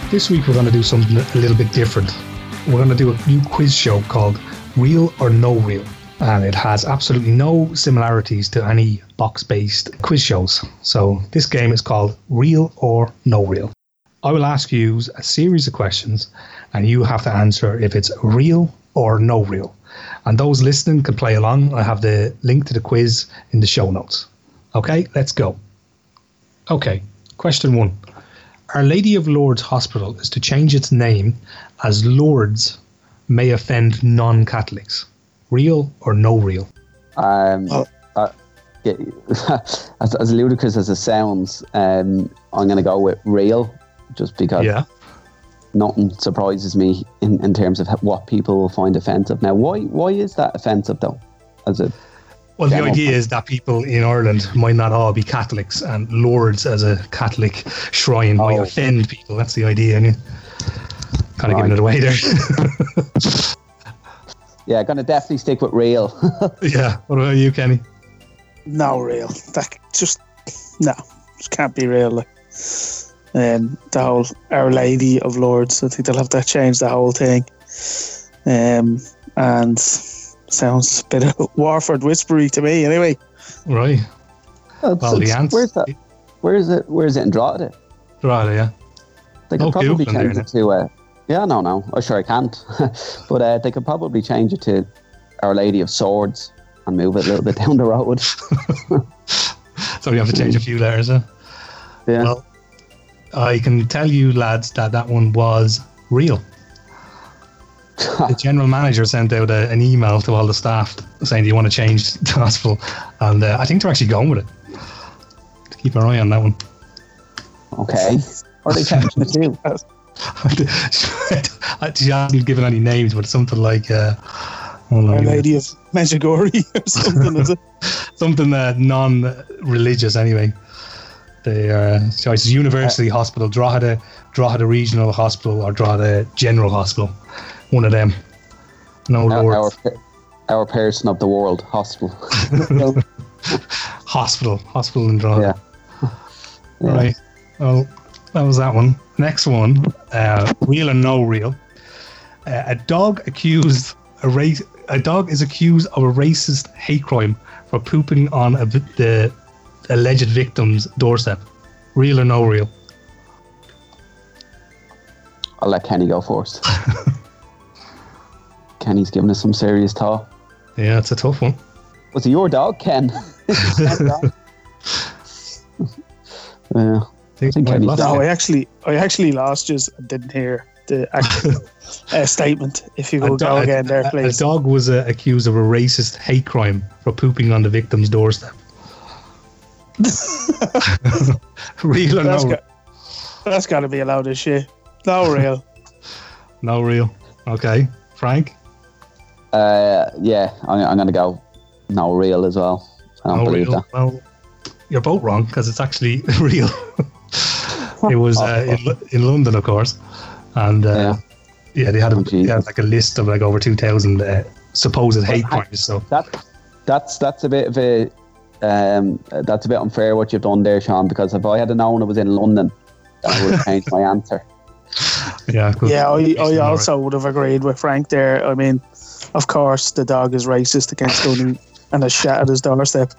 This week we're going to do something a little bit different. We're going to do a new quiz show called Real or No Real. And it has absolutely no similarities to any box-based quiz shows. So this game is called Real or No Real. I will ask you a series of questions and you have to answer if it's real or no real. And those listening can play along. I have the link to the quiz in the show notes. Okay, let's go. Okay, question 1. Our Lady of Lourdes Hospital is to change its name as Lourdes may offend non-Catholics. Real or no real? Yeah, as ludicrous as it sounds, I'm going to go with real, just because nothing surprises me in terms of what people will find offensive. Now, why is that offensive, though? Well, the idea is that people in Ireland might not all be Catholics, and Lourdes as a Catholic shrine might offend people. That's the idea, and kind of giving it away there. Yeah, going to definitely stick with real. Yeah. What about you, Kenny? No real. That just can't be real. Like, the whole Our Lady of Lourdes, I think they'll have to change the whole thing. And sounds a bit of Warford whispery to me, anyway. Right. Well, the answer. Where's that? Where is it in Drogheda? Drogheda, yeah. They could probably change it to. No. Oh, sure, I can't. But they could probably change it to Our Lady of Swords and move it a little bit down the road. So you have to change a few letters, huh? Yeah. Well, I can tell you, lads, that one was real. The general manager sent out an email to all the staff saying, do you want to change the hospital? And I think they're actually going with it. To keep our eye on that one. Okay. Are they changing it too? She hasn't given any names, but something like Our Lady of Medjugorje or something, is it? Something non-religious anyway. They are choices: University Hospital, Drogheda Regional Hospital, or Drogheda General Hospital. One of them. No Lord. Our person of the world hospital. Hospital in Drogheda. Yeah. Right. Well, that was that one. Next one, real or no real. A dog is accused of a racist hate crime for pooping on the alleged victim's doorstep. Real or no real? I'll let Kenny go first. Kenny's giving us some serious thought. Yeah, it's a tough one. Was it your dog, Ken? Yeah. I actually lost you and didn't hear the actual statement. If you will go again there, please. A dog was accused of a racist hate crime for pooping on the victim's doorstep. Real or no? That's got to be allowed as shit. No real. No real. Okay. Frank? Yeah, I'm going to go no real as well. I don't believe real. that. Well, you're both wrong because it's actually real. It was in London, of course, and they had like a list of like over 2,000 supposed hate crimes. So that's a bit of a that's a bit unfair what you've done there, Sean. Because if I had known it was in London, I would have changed my answer. Yeah, I also would have agreed with Frank there. I mean, of course, the dog is racist against Gunny and has shat at his doorstep.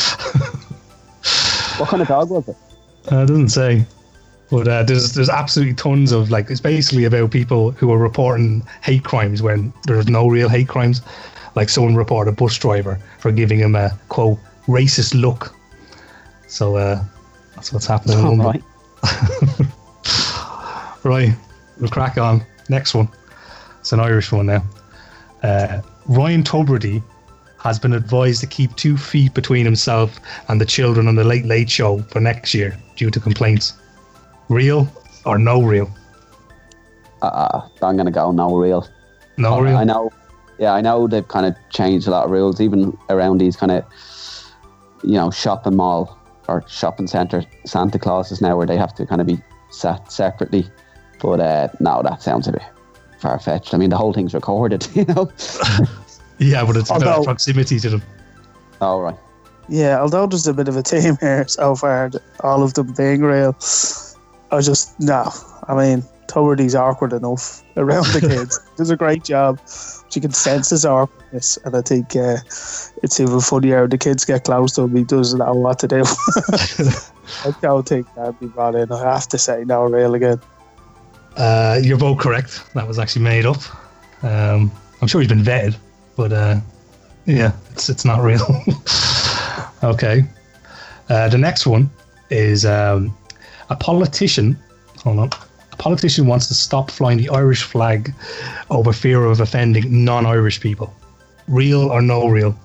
What kind of dog was it? It doesn't say. But there's absolutely tons of, like, it's basically about people who are reporting hate crimes when there's no real hate crimes. Like someone reported a bus driver for giving him a, quote, racist look. So that's what's happening in London. Right, we'll crack on. Next one. It's an Irish one now. Ryan Tubridy has been advised to keep 2 feet between himself and the children on the Late Late Show for next year due to complaints. Real or no real? I'm going to go no real. No real? I know. Yeah, I know they've kind of changed a lot of rules, even around these kind of, shopping mall or shopping centre Santa Clauses now, where they have to kind of be sat separately. But no, that sounds a bit far-fetched. I mean, the whole thing's recorded, Yeah, but it's about proximity to them. Oh, right. Yeah, although there's a bit of a theme here so far, all of them being real, I'm I mean, Tuberty's awkward enough around the kids. Does a great job. But you can sense his awkwardness, and I think it's even funnier the kids get close to him. He doesn't know what to do. I don't think that'd be brought in. I have to say, no real again. You're both correct. That was actually made up. I'm sure he's been vetted, but yeah, it's not real. Okay. The next one is a politician. Hold on. A politician wants to stop flying the Irish flag over fear of offending non-Irish people. Real or no real?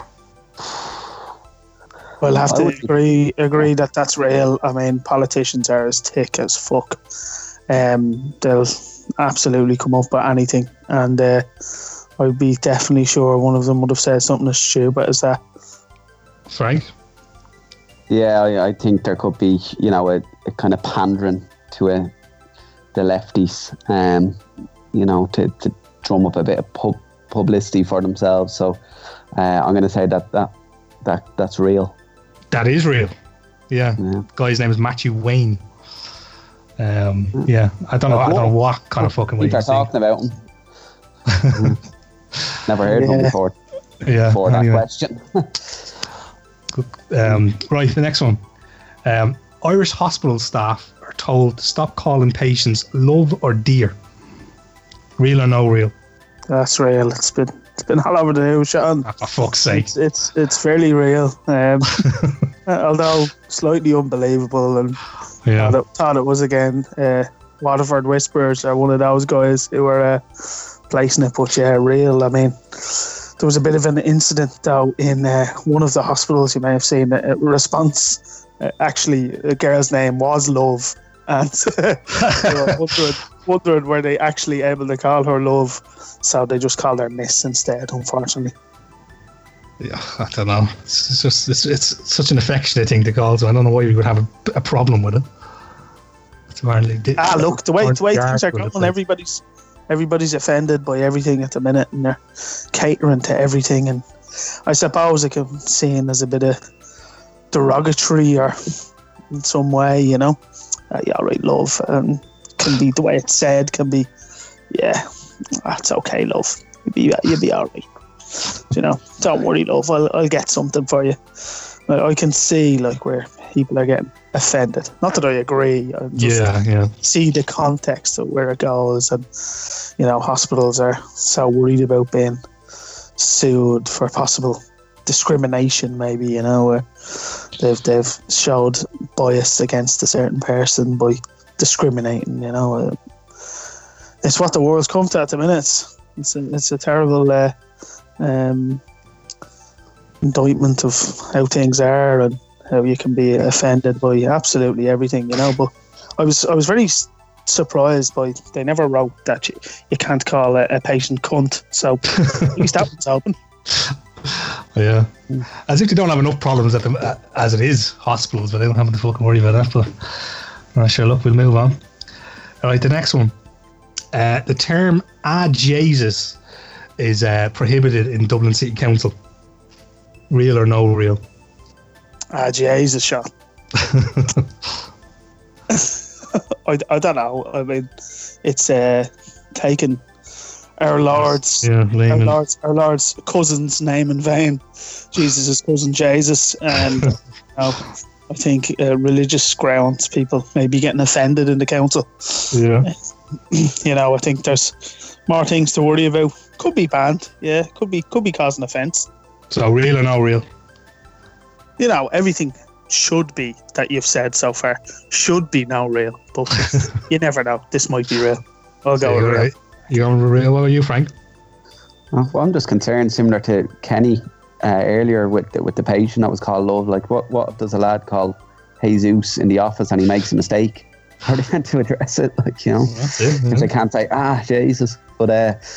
Well, I have to agree that that's real. I mean, politicians are as thick as fuck. They'll absolutely come up with anything, and I'd be definitely sure one of them would have said something as stupid as that. Frank? Yeah, I think there could be, a kind of pandering to the lefties, to drum up a bit of publicity for themselves. So I'm going to say that's real. That is real. Yeah. Guy's name is Matthew Wayne. Yeah, I don't know what kind of fucking way you're talking about him. Never heard of him before. Yeah, before that question. Right, the next one. Irish hospital staff are told to stop calling patients love or dear. Real or no real? That's real. It's been all over the news, Sean. For fuck's sake. It's fairly real. Although slightly unbelievable, and thought it was again. Waterford Whisperers are one of those guys who were placing it, but yeah, real. I mean, there was a bit of an incident though in one of the hospitals. You may have seen a response. Actually, a girl's name was Love, and they were wondering were they actually able to call her Love, so they just called her Miss instead, unfortunately. Yeah, I don't know. It's just it's such an affectionate thing to call, so I don't know why you would have a problem with it. Look, the way things are going, everybody's offended by everything at the minute, and they're catering to everything, and I suppose it can be seen as a bit of derogatory or in some way, yeah, right, love, can be the way it's said, can be, yeah, that's okay, love, you'll be all right, don't worry, love, I'll get something for you. I can see like where people are getting offended. Not that I agree. I just see the context of where it goes, and hospitals are so worried about being sued for possible discrimination. Maybe where they've showed bias against a certain person by discriminating. It's what the world's come to at the minute. It's a terrible indictment of how things are and how you can be offended by absolutely everything, But I was very surprised by they never wrote that you can't call a patient cunt. So at least that one's open. Yeah, as if they don't have enough problems as it is hospitals, but they don't have to fucking worry about that. But sure, look, we'll move on. All right, the next one. The term Jesus is prohibited in Dublin City Council. Real or no real? Jesus, Sean. I don't know. I mean, it's taken our Lord's our Lord's cousin's name in vain. Jesus' cousin Jesus, and I think religious grounds people may be getting offended in the council. Yeah. I think there's more things to worry about. Could be banned. Yeah, could be causing offence. So real or no real? Everything should be that you've said so far should be no real, but you never know. This might be real. I'll go with real. Right. You're going with real. What about you, Frank? Well, I'm just concerned, similar to Kenny earlier with the patient that was called Love. Like, what does a lad call Jesus in the office and he makes a mistake? How are they meant to address it? Like, that's it. If they can't say Jesus, but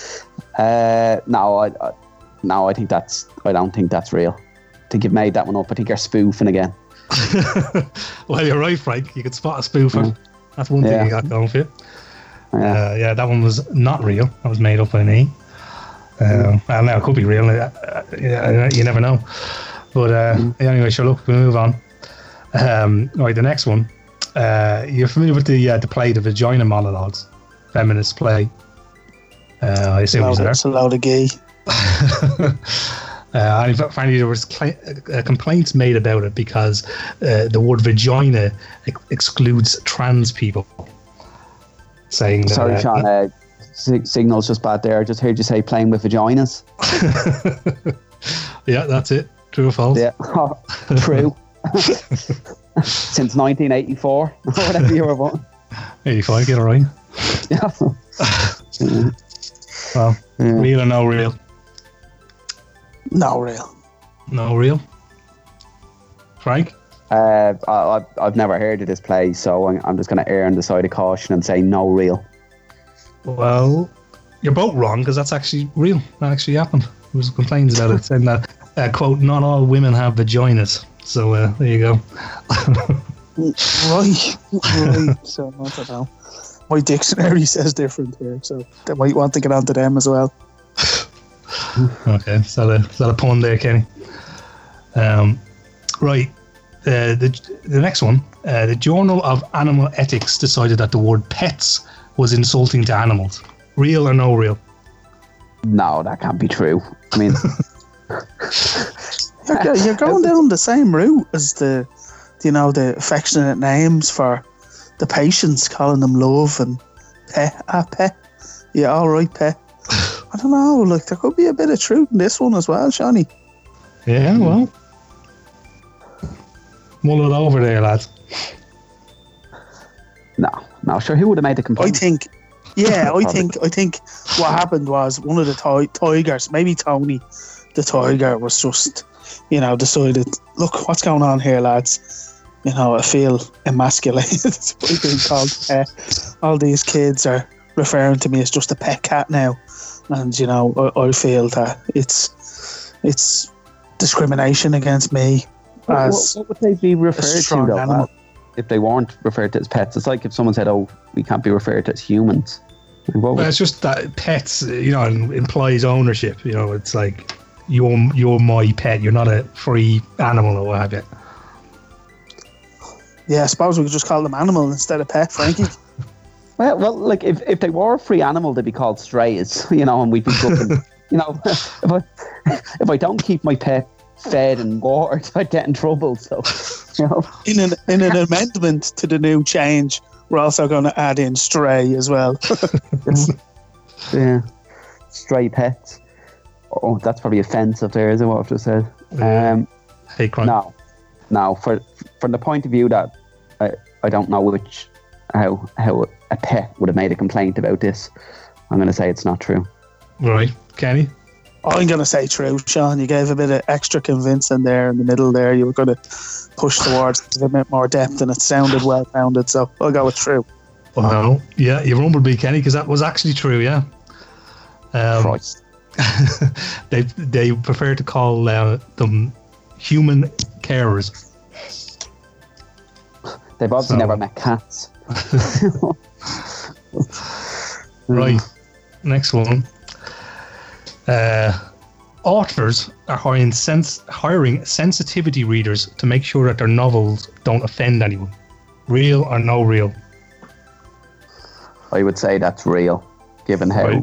no, I think I don't think that's real. I think you've made that one up. I think you're spoofing again. Well, you're right, Frank. You could spot a spoofer. Yeah. That's one thing you got going for you. Yeah. That one was not real. That was made up by me. Well, now it could be real. You never know. But anyway, sure, look, we'll move on. Right, the next one. You're familiar with the play, The Vagina Monologues, feminist play? I assume he's there. It's a load of gay. And finally, there was complaints made about it because the word vagina excludes trans people. Saying that, sorry, Sean, signal's just bad there. I just heard you say playing with vaginas. Yeah, that's it. True or false? Yeah, true. Since 1984, or whatever you were born. 85, get it right. Yeah. Well, real or no real? No real. No real. Frank? I've never heard of this play, so I'm just going to err on the side of caution and say no real. Well, you're both wrong, because that's actually real. That actually happened. There was complaints about it, saying that, quote, not all women have vaginas. So there you go. Right. So I don't know. My dictionary says different here, so they might want to get onto them as well. Okay, is that a pun there, Kenny? Right. The next one. The Journal of Animal Ethics decided that the word pets was insulting to animals. Real or no real? No, that can't be true. I mean, you're going down the same route as the affectionate names for the patients, calling them love and pet. Pet. Yeah, all right, pet. I don't know. Like, there could be a bit of truth in this one as well, Shawnee. Yeah, well, mull it over there, lads. No, sure. Who would have made the complaint? I think what happened was one of the tigers, maybe Tony, the tiger, was just, decided, look, what's going on here, lads? I feel emasculated by being called pet. All these kids are referring to me as just a pet cat now, and I feel that it's discrimination against me. As what would they be referred to though? Animal. If they weren't referred to as pets, it's like if someone said, "Oh, we can't be referred to as humans." Well, it's just that pets, implies ownership. It's like you're my pet. You're not a free animal or what have you. Yeah, I suppose we could just call them animal instead of pet, Frankie. Well, like if they were a free animal, they'd be called strays, and we'd be looking, if I don't keep my pet fed and watered, I'd get in trouble. So, in an amendment to the new change, we're also going to add in stray as well. Yeah, stray pets. Oh, that's probably offensive there, isn't what I've just said? Hate crime. Now, from the point of view that I don't know how a pet would have made a complaint about this, I'm going to say it's not true. Right, Kenny? I'm going to say true, Sean. You gave a bit of extra convincing there in the middle there. You were going to push towards a bit more depth, and it sounded well-founded, so I'll go with true. Well, yeah, you rumbled me, Kenny, because that was actually true, yeah. Christ. They prefer to call them human carers. They've obviously never met cats. Right, next one. Authors are hiring sensitivity readers to make sure that their novels don't offend anyone. Real or no real? I would say that's real, given how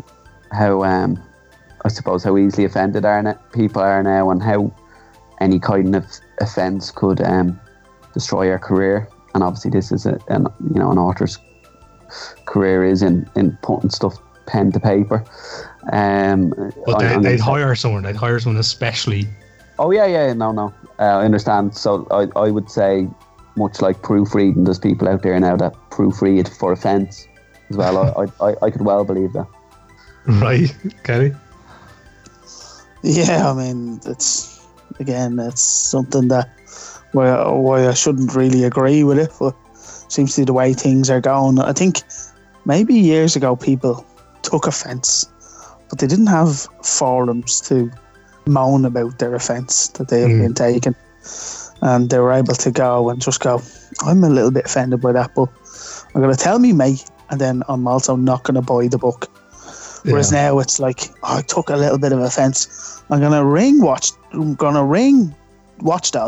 I suppose how easily offended people are now, and how any kind of offence could destroy our career. And obviously, this is an author's career is in putting stuff pen to paper. But they'd hire someone. They'd hire someone especially. Oh yeah, no. I understand. So I would say, much like proofreading, there's people out there now that proofread for offence as well. I could well believe that. Right, Kelly. Yeah, I mean, it's something that why I shouldn't really agree with it, but seems to be the way things are going. I think maybe years ago people took offence, but they didn't have forums to moan about their offence that they have been taken, and they were able to go and just go, I'm a little bit offended by that, but I'm going to tell me mate, and then I'm also not going to buy the book. Whereas now it's like, I took a little bit of offence, I'm going to ring Watchdog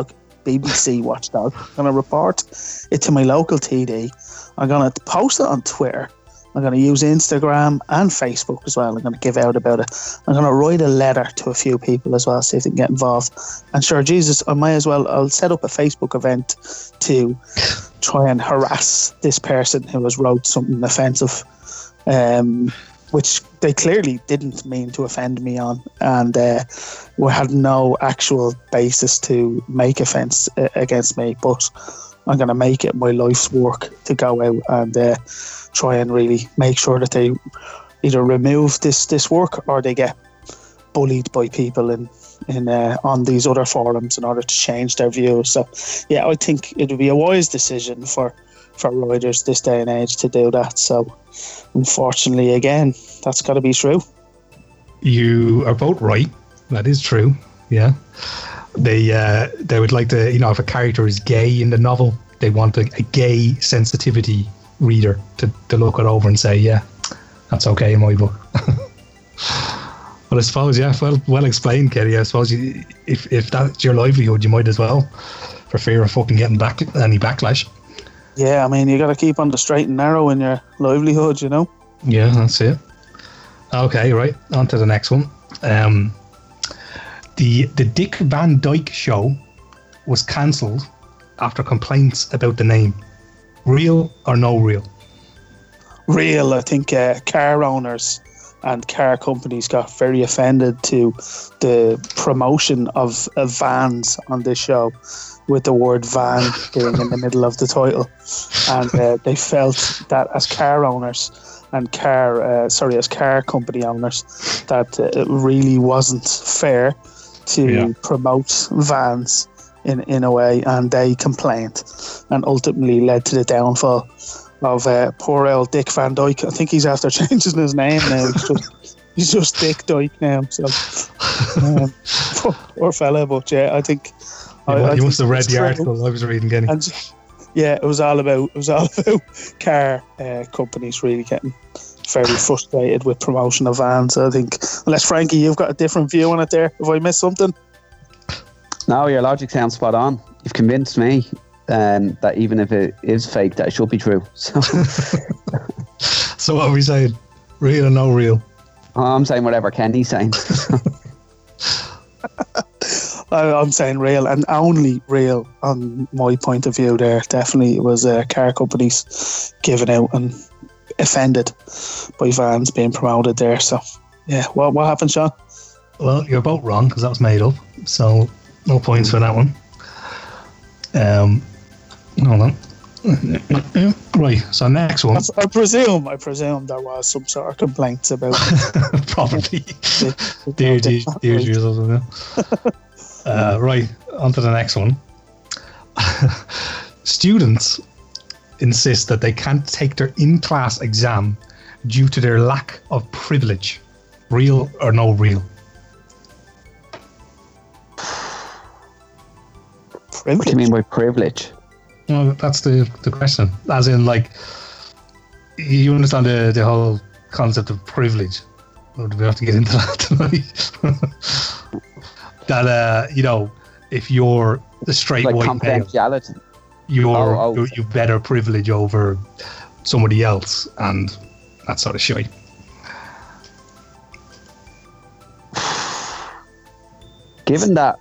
BBC Watchdog. I'm going to report it to my local TD. I'm going to post it on Twitter. I'm going to use Instagram and Facebook as well. I'm going to give out about it. I'm going to write a letter to a few people as well, see if they can get involved. And sure, Jesus, I might as well, I'll set up a Facebook event to try and harass this person who has wrote something offensive, which they clearly didn't mean to offend me on, and we had no actual basis to make offence against me. But I'm going to make it my life's work to go out and try and really make sure that they either remove this work or they get bullied by people in on these other forums in order to change their views. So yeah, I think it would be a wise decision for riders this day and age to do that. So unfortunately, again, that's got to be true. You are both right. That is true. Yeah. They would like to, if a character is gay in the novel, they want a gay sensitivity reader to look it over and say, yeah, that's okay in my book. But I suppose, yeah, well explained, Kelly. I suppose if that's your livelihood, you might as well, for fear of fucking getting any backlash. Yeah, I mean, you got to keep on the straight and narrow in your livelihood, Yeah, that's it. Okay, right, on to the next one. The Dick Van Dyke Show was cancelled after complaints about the name. Real or no real? Real. I think car owners and car companies got very offended to the promotion of vans on this show, with the word van being in the middle of the title. And they felt that as car owners and as car company owners, that it really wasn't fair to promote vans in a way, and they complained, and ultimately led to the downfall of poor old Dick Van Dyke. I think he's after changing his name now. He's just Dick Dyke now. So poor fella, but yeah, I think you must have read the article I was reading, Kenny. Yeah, it was all about car companies really getting very frustrated with promotion of vans. I think, unless Frankie, you've got a different view on it there. Have I missed something? No, your logic sounds spot on. You've convinced me that even if it is fake, that it should be true. So, so what are we saying? Real or no real? I'm saying whatever Kenny's saying. I'm saying real, and only real on my point of view there. Definitely it was car companies giving out and offended by vans being promoted there. So yeah, what happened, Sean? Well, you're both wrong, because that was made up, so no points for that one. Hold on. Right, so next one. I presume there was some sort of complaints about probably the or something. Right, on to the next one. Students insist that they can't take their in-class exam due to their lack of privilege. Real or no real? What do you mean by privilege? Well, that's the question. As in, like, you understand the whole concept of privilege. Or do we have to get into that tonight? That, if you're the straight like white confidentiality. Male, you've better privilege over somebody else, and that sort of shit. Given that,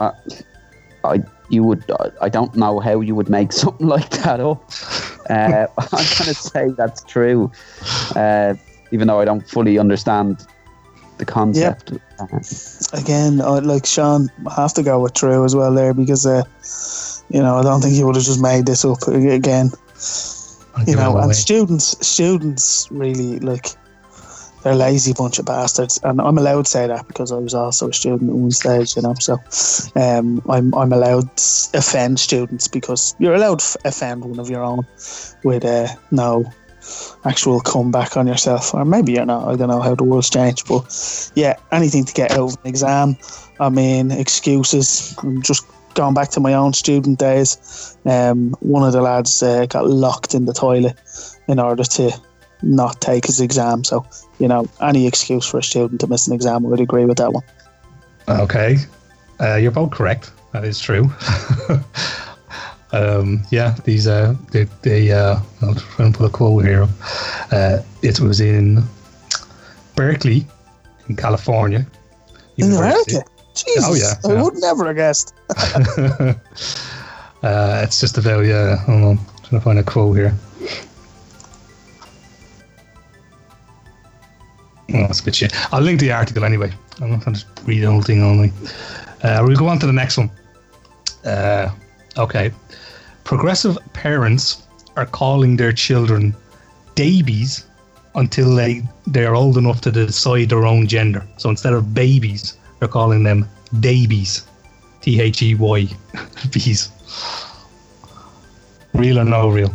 I don't know how you would make something like that up. I'm going to say that's true, even though I don't fully understand the concept. Yep. Again, like Sean, I have to go with true as well there, because I don't think he would have just made this up again. And students really, like, they're a lazy bunch of bastards, and I'm allowed to say that because I was also a student at one stage, so I'm allowed to offend students, because you're allowed to offend one of your own with no actual comeback on yourself, or maybe you're not. I don't know how the world's changed, but yeah, anything to get out of an exam. I mean, excuses. I'm just going back to my own student days. One of the lads got locked in the toilet in order to not take his exam. So, any excuse for a student to miss an exam, I would agree with that one. Okay. You're both correct. That is true. These I'm trying to put a quote here. It was in Berkeley, in California. In America? Jesus, oh yeah, I would never have guessed. It's just about hold on, I'm trying to find a quote here. Oh, that's a bit shit. I'll link the article anyway. I'm not going to read the whole thing only. We'll go on to the next one. Okay. Progressive parents are calling their children Dabies until they're old enough to decide their own gender. So instead of babies, they're calling them Dabies. Theyys. Real or no real?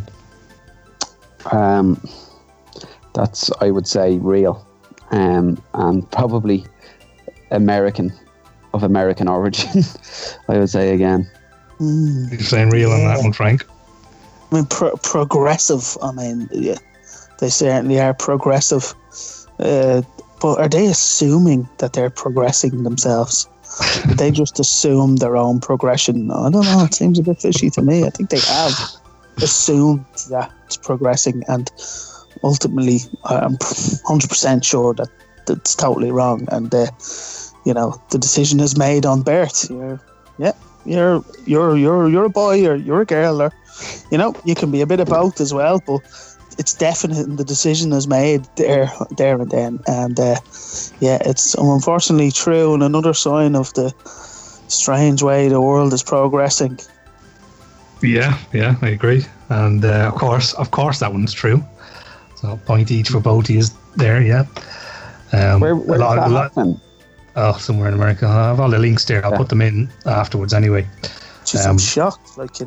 That's, I would say, real. And probably of American origin. I would say again. You're saying real on that one, Frank? I mean, progressive. I mean, yeah, they certainly are progressive. But are they assuming that they're progressing themselves? Did they just assume their own progression? I don't know. It seems a bit fishy to me. I think they have assumed that it's progressing, and ultimately, I'm 100% sure that it's totally wrong. And the decision is made on birth. You're a boy or you're a girl, or you can be a bit of both as well. But it's definite, and the decision is made there and then. And it's unfortunately true, and another sign of the strange way the world is progressing. Yeah, I agree. And of course, that one's true. So point each for both of you there, yeah. Where's that happening? Oh, somewhere in America. I have all the links there. I'll put them in afterwards anyway. Just I'm shocked, but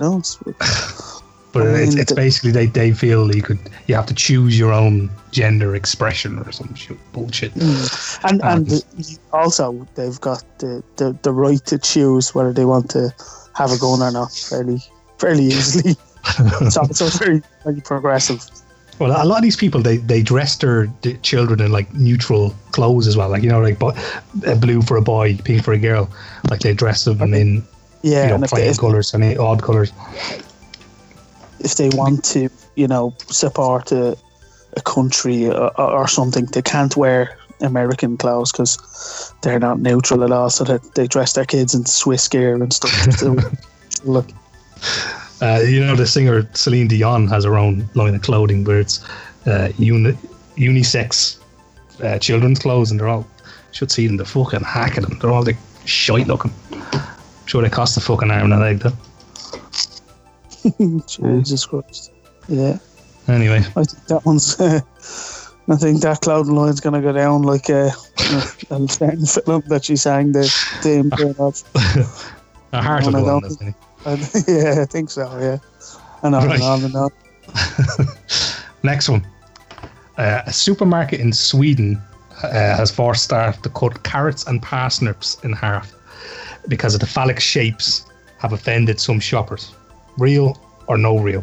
it's basically they feel you have to choose your own gender expression or some bullshit. And also they've got the right to choose whether they want to have a gun or not fairly easily. so it's very, very progressive. Well, a lot of these people, they dress their children in like neutral clothes as well. Like, blue for a boy, pink for a girl. Like they dress them in plain colours and odd colours. If they want to, support a country or something, they can't wear American clothes because they're not neutral at all. So that they dress their kids in Swiss gear and stuff. Look. The singer Celine Dion has her own line of clothing where it's unisex children's clothes, and they're all, should see them, the fucking hack at them. They're all shite looking. I'm sure they cost a fucking arm and a leg though. Jesus Christ. Yeah. Anyway. I think that one's I think that clothing line's gonna go down like a certain film that she sang the theme of. A heart will go on, doesn't it? Yeah, I think so, yeah. And on and on and on. Next one. A supermarket in Sweden has forced staff to cut carrots and parsnips in half because of the phallic shapes have offended some shoppers. Real or no real?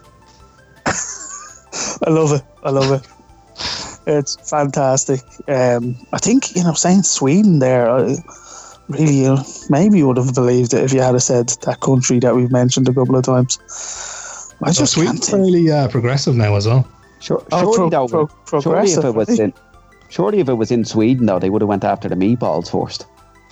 I love it. It's fantastic. I think, saying Sweden there... Really, maybe you would have believed it if you had said that country that we've mentioned a couple of times. Sweden's fairly progressive now as well. Surely if it was in Sweden, though, they would have went after the meatballs first.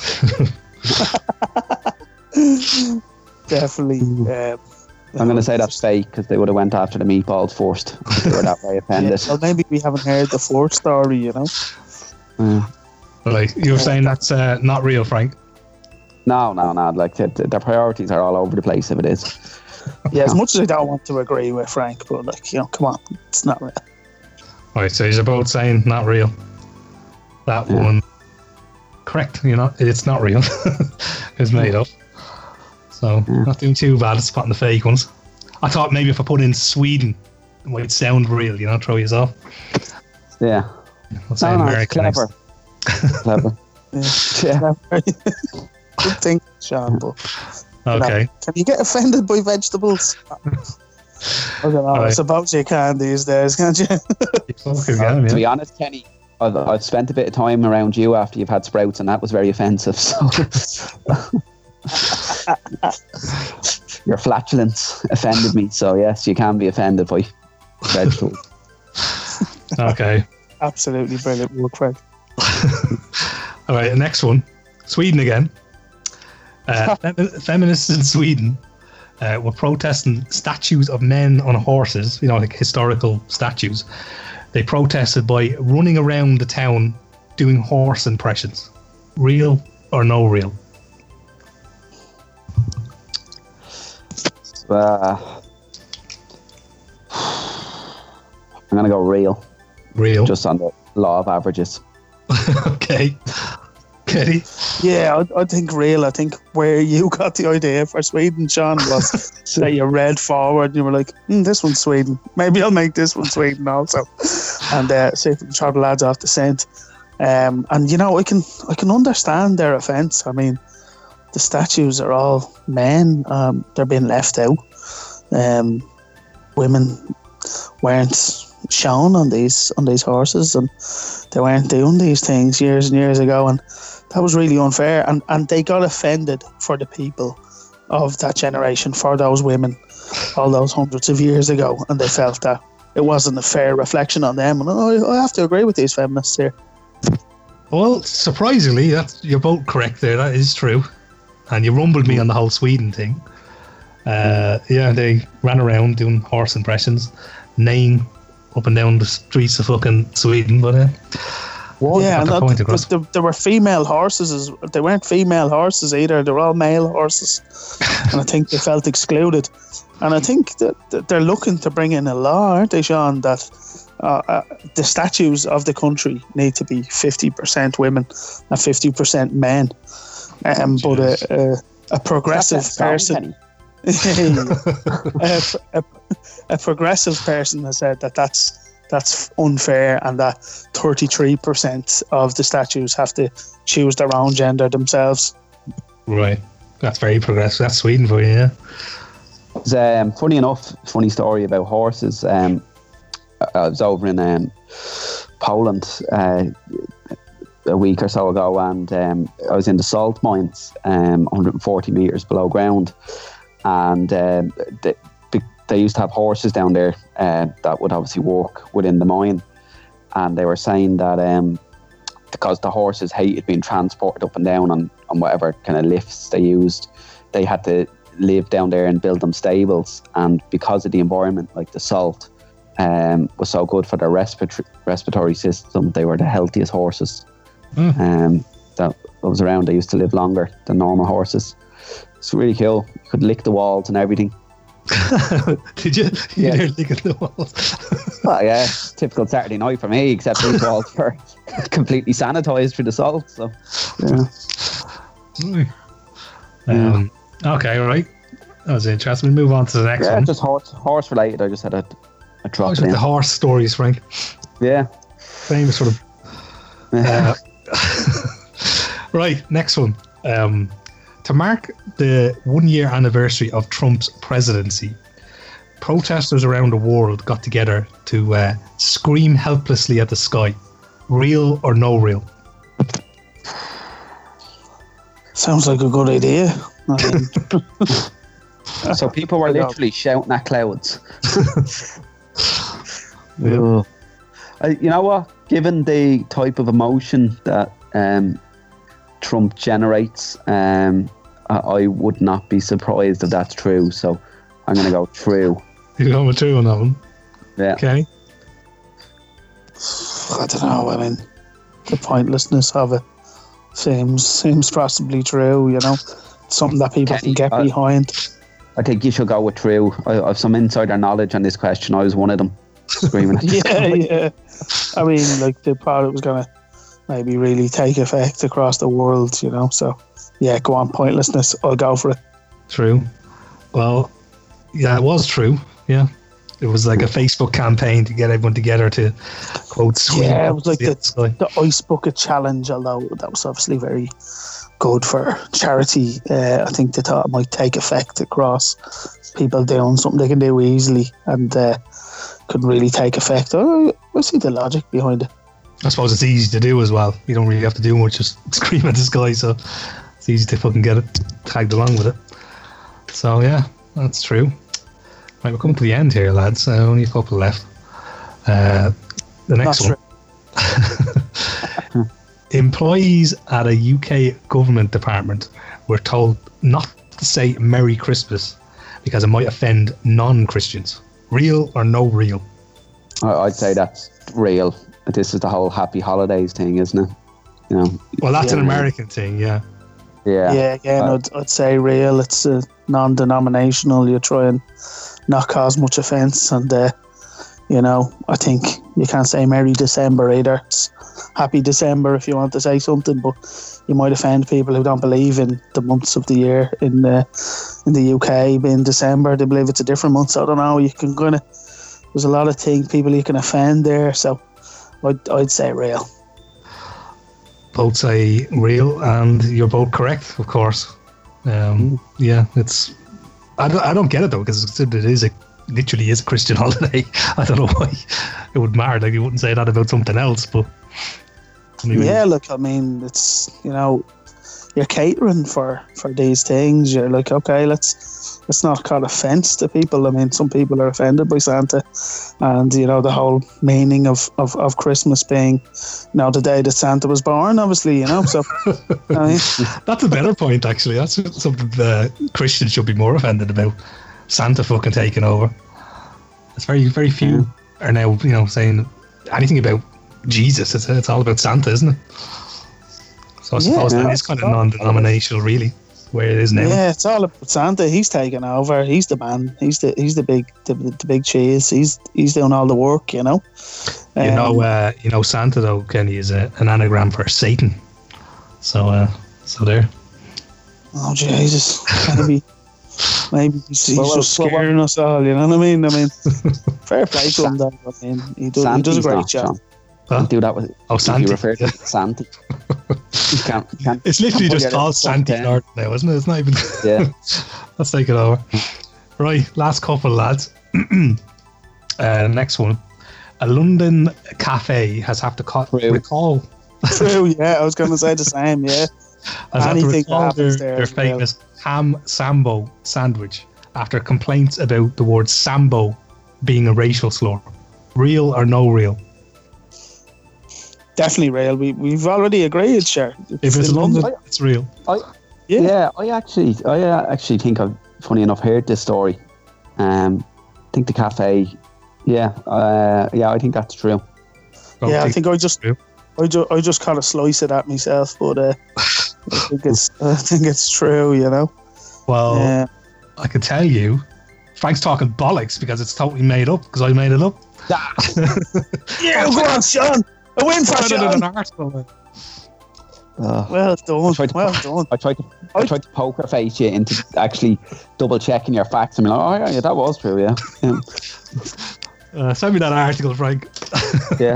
Definitely. I'm going to say that's fake because they would have went after the meatballs first. They were that way offended. Well, maybe we haven't heard the fourth story, Right, you're saying that's not real, Frank? No. Like their priorities are all over the place if it is. Yeah, as much as I don't want to agree with Frank, but come on, it's not real. Right, so you're both saying not real. That one, correct? It's not real. It's made up. So not doing too bad at spotting the fake ones. I thought maybe if I put in Sweden, it might sound real. Throw you off. Yeah. I'll say American. Clever. Clever. Yeah. Good thing, Sean. But, okay. Can you get offended by vegetables? I don't know. Right. I suppose you can these days, can't you? To be honest, Kenny, I've spent a bit of time around you after you've had sprouts, and that was very offensive. So. Your flatulence offended me, so yes, you can be offended by vegetables. Okay. Absolutely brilliant work, Fred. All right, next one. Sweden again. Feminists in Sweden were protesting statues of men on horses, like historical statues. They protested by running around the town doing horse impressions. Real or no real? I'm going to go real. Real? Just on the law of averages. Okay. Kenny? Yeah, I think real. I think where you got the idea for Sweden, Sean, was that you read forward and you were like, this one's Sweden. Maybe I'll make this one Sweden also. And see if we can throw the lads off the scent. And I can understand their offence. I mean, the statues are all men. They're being left out. Women weren't shown on these horses, and they weren't doing these things years and years ago, and that was really unfair. And they got offended for the people of that generation, for those women, all those hundreds of years ago, and they felt that it wasn't a fair reflection on them. And I have to agree with these feminists here. Well, surprisingly, you're both correct there. That is true. And you rumbled me on the whole Sweden thing. They ran around doing horse impressions, neighing up and down the streets of fucking Sweden. But there were female horses. They weren't female horses either. They were all male horses, and I think they felt excluded. And I think that they're looking to bring in a law, aren't they, Sean, that the statues of the country need to be 50% women and 50% men. But a progressive person, a progressive person has said that's unfair, and that 33% of the statues have to choose their own gender themselves. Right, that's very progressive. That's Sweden for you, yeah. It's, funny story about horses. I was over in Poland a week or so ago, and I was in the salt mines, 140 meters below ground, and they used to have horses down there that would obviously walk within the mine, and they were saying that because the horses hated being transported up and down on whatever kind of lifts they used, they had to live down there and build them stables, and because of the environment, like the salt was so good for their respiratory system, they were the healthiest horses that was around. They used to live longer than normal horses. It's really cool. You could lick the walls and everything. Did you? Yeah. You're licking the walls. Well, yeah, typical Saturday night for me, except these walls were completely sanitized through the salt. So, yeah. Okay, right. That was interesting. We'll move on to the next one. Yeah, just horse related. I just had a drop in. The horse stories, Frank. Yeah. Famous sort of. Right, next one. To mark the 1 year anniversary of Trump's presidency, protesters around the world got together to scream helplessly at the sky. Real or no real? Sounds like a good idea. So people were literally shouting at clouds. Yeah. You know what? Given the type of emotion that Trump generates, I would not be surprised if that's true. So I'm going to go true. You're going with true on that one? Yeah. Okay. I don't know. I mean, the pointlessness of it seems possibly true. You know, something that people can get behind. I think you should go with true. I have some insider knowledge on this question. I was one of them screaming at yeah. I mean, like, they thought it was going to maybe really take effect across the world, you know. So, yeah, go on, pointlessness. I'll go for it. True. Well, yeah, it was true. Yeah. It was like a Facebook campaign to get everyone together to quote scream. Yeah, it was like the ice bucket challenge, although that was obviously very good for charity. I think they thought it might take effect across people doing something they can do easily and couldn't really take effect. I see the logic behind it. I suppose it's easy to do as well. You don't really have to do much, just scream at the sky, so it's easy to fucking get it tagged along with it. So yeah, that's true. Right, we're coming to the end here, lads. Only a couple left. The next one. Employees at a UK government department were told not to say Merry Christmas because it might offend non-Christians. Real or no real? I'd say that's real. This is the whole happy holidays thing, isn't it? You know. Well, that's an American thing, yeah. Yeah. Yeah, again, I'd say real. It's non-denominational. You try and not cause much offence, and I think you can't say Merry December either. It's Happy December if you want to say something, but you might offend people who don't believe in the months of the year. In the UK, being December, they believe it's a different month. So I don't know. You can there's a lot of people you can offend there. So I'd say real. Both say real, and you're both correct, of course. Yeah, it's. I don't get it though, because it literally is a Christian holiday. I don't know why it would matter. Like, you wouldn't say that about something else, but. Yeah, look, I mean, it's, you're catering for these things. You're like, okay, let's not cause offence to people. I mean, some people are offended by Santa, and the whole meaning of Christmas being, the day that Santa was born, obviously, So I mean, that's a better point, actually. That's something the Christians should be more offended about. Santa fucking taking over. It's very, very few are now, saying anything about Jesus. It's all about Santa, isn't it? So I suppose that is kind of non-denominational, really, where it is now. Yeah, it's all about Santa. He's taking over. He's the man. He's the big cheese. He's doing all the work. Santa though, Kenny, is an anagram for Satan. So there. Oh Jesus! Maybe he's just scaring us all. You know what I mean? Fair play to him, though. I mean, he does a great job. Don't do that with Santi. You refer to Santi. It's literally just called Santi now, isn't it? It's not even. Yeah. Let's take it over. Right, last couple, lads. Next one. A London cafe has have to recall. True, yeah. I was going to say the same, yeah. Anything that happens their famous ham sambo sandwich after complaints about the word sambo being a racial slur. Real or no real? Definitely real. We've already agreed, sure. If it's London, it's real. I actually think I've, funny enough, heard this story. I think the cafe. I think that's true. I think I just kind of slice it at myself, but I think it's true. Well, I can tell you, Frank's talking bollocks because it's totally made up. Because I made it up. Yeah, go on, Sean. A win for Sean. Well done. I tried to poker face you into actually double checking your facts. I'm like, oh yeah, that was true. Yeah. Send me that article, Frank. Yeah.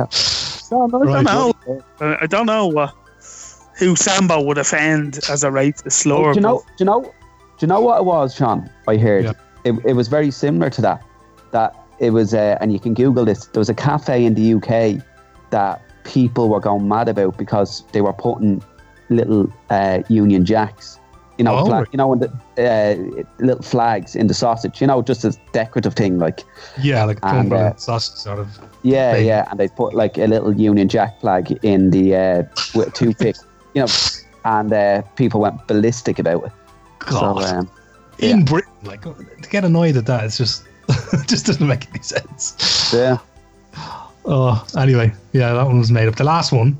I don't know who Sambo would offend as a racist slur. Do you know what it was, Sean? I heard it was very similar to that. That it was, and you can Google this. There was a cafe in the UK that people were going mad about because they were putting little Union Jacks, when the little flags in the sausage, just a decorative thing, like sausage sort of. Yeah, thing. Yeah, and they put like a little Union Jack flag in the with a toothpick, and people went ballistic about it. God. So, in Britain, like, to get annoyed at that, it's just it just doesn't make any sense. Yeah. Oh, anyway, yeah, that one was made up. The last one.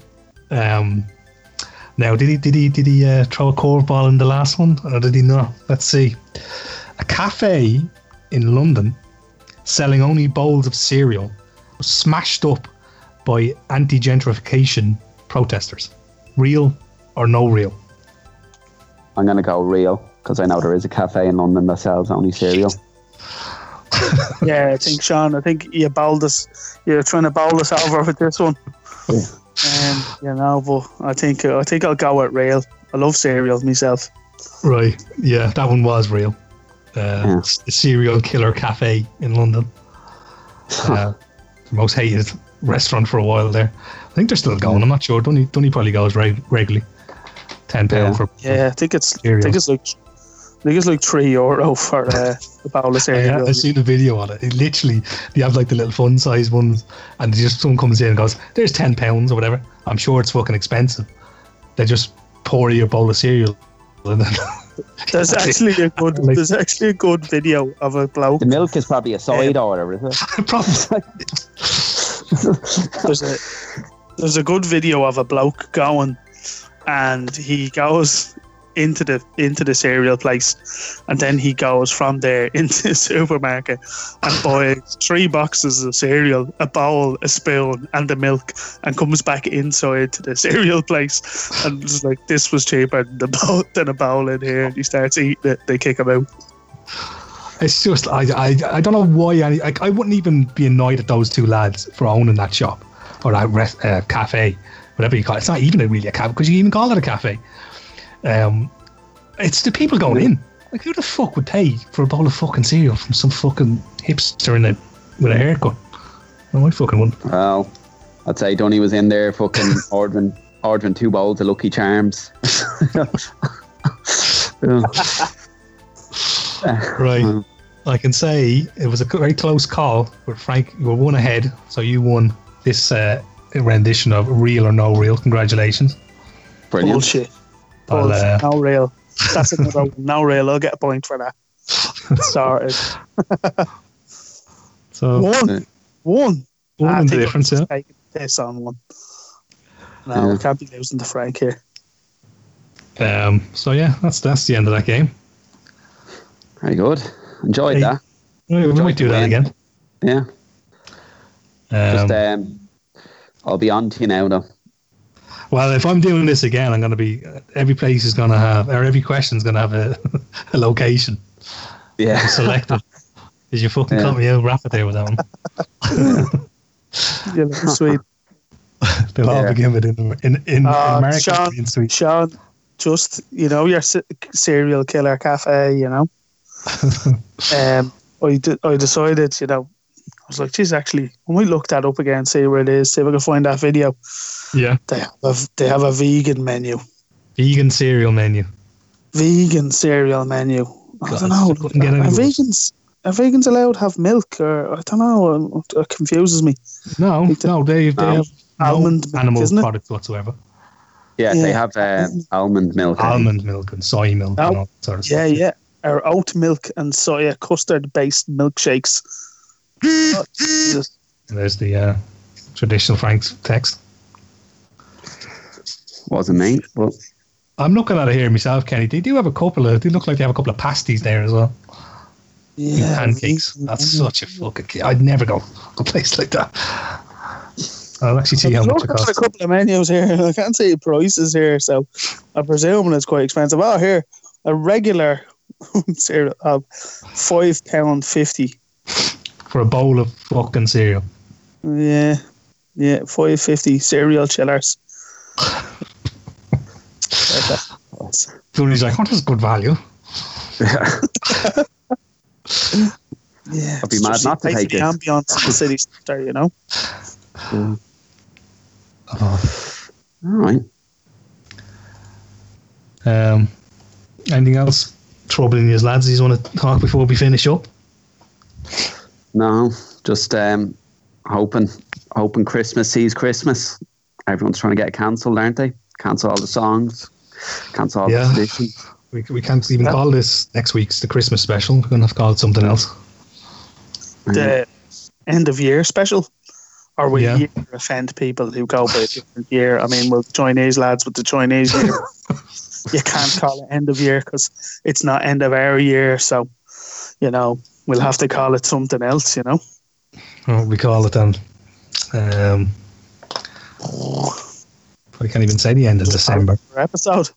Now, did he throw a curveball in the last one, or did he not? Let's see. A cafe in London selling only bowls of cereal was smashed up by anti-gentrification protesters. Real or no real? I'm going to go real, because I know there is a cafe in London that sells only cereal. Yeah, I think, Sean, you're trying to bowl us over with this one. But I think I'll go with real. I love cereals myself. Right, yeah, that one was real. The serial killer cafe in London. The most hated restaurant for a while there. I think they're still going. I'm not sure. Dunny probably goes regularly. £10 for I think it's like I think it's like €3 for a bowl of cereal. Yeah, I seen the video on it. It literally, they have like the little fun size ones, and just someone comes in and goes, "There's £10 or whatever." I'm sure it's fucking expensive. They just pour you a bowl of cereal, and then there's actually a good video of a bloke. The milk is probably a side order, is it? Probably. There's a good video of a bloke going, and he goes into the cereal place, and then he goes from there into the supermarket and buys 3 boxes of cereal, a bowl, a spoon, and the milk, and comes back inside to the cereal place, and it's like, this was cheaper than a bowl in here. And he starts eating it. They kick him out. It's just I don't know why I wouldn't even be annoyed at those two lads for owning that shop or that cafe, whatever you call it. It's not even really a cafe, because you even call it a cafe. It's the people going in. Like, who the fuck would pay for a bowl of fucking cereal from some fucking hipster with a haircut? No, I fucking wouldn't. Well, I'd say Donny was in there fucking ordering 2 bowls of Lucky Charms. Right. I can say it was a very close call, but Frank, you were 1 ahead, so you won this rendition of Real or No Real. Congratulations. Brilliant. Bullshit. No real. That's another one. No real. I'll get a point for that. Sorted. So one in the difference, yeah. Taking this on one. No, we can't be losing to Frank here. So yeah, that's the end of that game. Very good. Enjoyed that. We might do that again. Yeah. I'll be on to you now, though. Well, if I'm doing this again, I'm going to be... Every place is going to have... Or every question is going to have a location. Yeah. Selected. Did you fucking cut me out rapid there with that one? Yeah, that's sweet. They'll all begin with in America. Sean, sweet. Sean, just, your serial killer cafe, I decided, I was like, geez, actually, when we look that up again, see where it is, see if I can find that video. Yeah. They have a vegan menu. Vegan cereal menu. Vegan cereal menu. I don't know. Are vegans allowed to have milk? Or I don't know. It confuses me. No, they have almond no animal milk, products whatsoever. Yeah, they have almond milk. Almond milk and soy milk and all that sort of stuff. Yeah. Or oat milk and soya custard-based milkshakes. There's the traditional Frank's text. Wasn't me, but I'm looking at it here myself, Kenny. They do have a couple of... They look like they have a couple of pasties there as well. Yeah. Pancakes. That's such a fucking... I'd never go to a place like that. I'll actually see how much it costs. A couple of menus here. I can't see prices here, so I presume it's quite expensive. Oh, here, a regular cereal of £5.50 for a bowl of fucking cereal. Yeah, £5.50 cereal chillers. Tony's like, "What is good value?" Yeah, I'd be mad not to take the it. ambience of the city centre, All right. Anything else troubling you, lads? You want to talk before we finish up? No, just hoping Christmas sees Christmas. Everyone's trying to get it cancelled, aren't they? Cancel all the songs, cancel all the traditions. We can't even call this next week's the Christmas special. We're going to have to call it something else. The end of year special? Or will you offend people who go by a different year? I mean, the Chinese lads with the Chinese year, you can't call it end of year because it's not end of our year. So, we'll have to call it something else, What we call it then? I can't even say the end of December. Episode.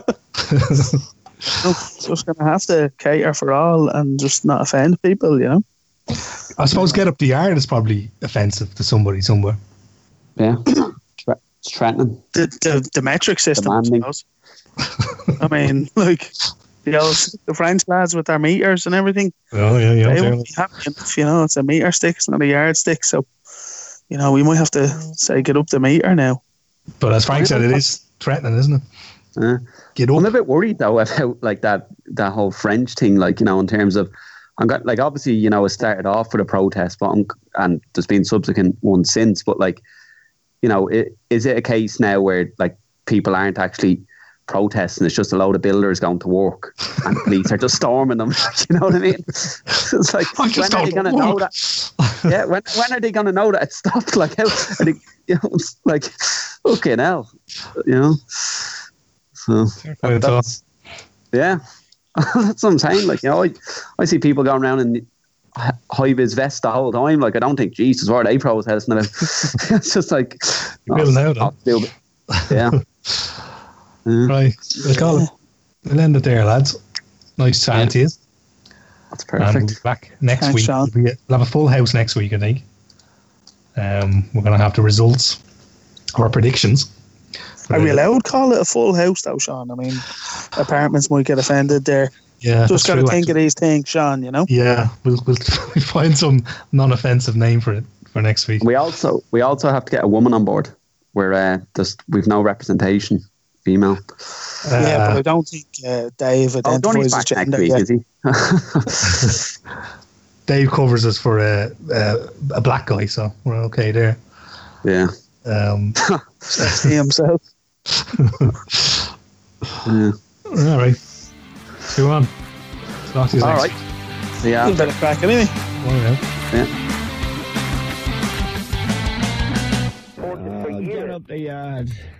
Just going to have to cater for all and just not offend people, I suppose Get Up the Yard is probably offensive to somebody somewhere. Yeah. It's threatening. The metric system, I suppose. I mean, like the French lads with their meters and everything. Oh, yeah. They won't be happy enough, it's a meter stick, it's not a yard stick. So, we might have to say, get up the meter now. But as Frank said, it is threatening, isn't it? Get up. I'm a bit worried though about like that whole French thing, like, you know, in terms of like obviously, you know, it started off with a protest, but and there's been subsequent ones since, but like, you know, is it a case now where like people aren't actually protesting, it's just a load of builders going to work and the police are just storming them? You know what I mean? It's like, when are they going to know that? Yeah, when are they going to know that it's stopped? Like, how are they, you know, it's like, fucking hell, you know? So that's, yeah, that's what I'm saying. Like, you know, I see people going around in high-vis vests the whole time. Like, I don't think, Jesus, what are they protesting about? It's just like, yeah. Right, we'll end it there, lads. Nice chatting to you. That's perfect. And we'll be back next week. Sean. We'll have a full house next week, I think. We're going to have the results, our predictions. Are we allowed to call it a full house though, Sean? I mean, apartments might get offended there. Yeah, just got to think of these things, Sean, you know? Yeah, we'll find some non-offensive name for it for next week. We also have to get a woman on board. We've no representation female. Yeah, but I don't think Dave identifies as gender yet. Is he? Dave covers us for a black guy, so we're okay there. Yeah. Sexy himself. Yeah. All right. Go on. Talk to you next. All right. Yeah. You better crack it anyway. Yeah. Get up the yard.